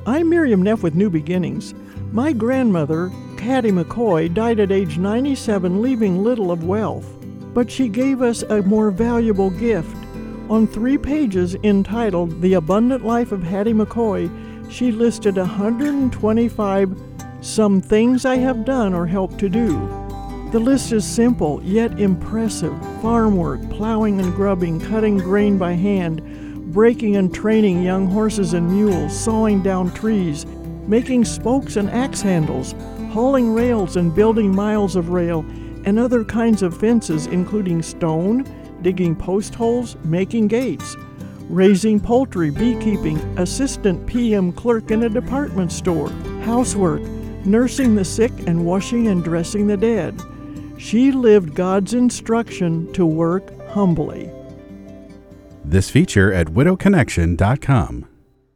I'm Miriam Neff with New Beginnings. My grandmother, Hattie McCoy, died at age 97, leaving little of wealth. But she gave us a more valuable gift. On 3 pages entitled The Abundant Life of Hattie McCoy, she listed 125 some things I have done or helped to do. The list is simple yet impressive. Farm work, plowing and grubbing, cutting grain by hand, breaking and training young horses and mules, sawing down trees, making spokes and axe handles, hauling rails and building miles of rail, and other kinds of fences including stone, digging post holes, making gates, raising poultry, beekeeping, assistant PM clerk in a department store, housework, nursing the sick and washing and dressing the dead. She lived God's instruction to work humbly. This feature at widowconnection.com.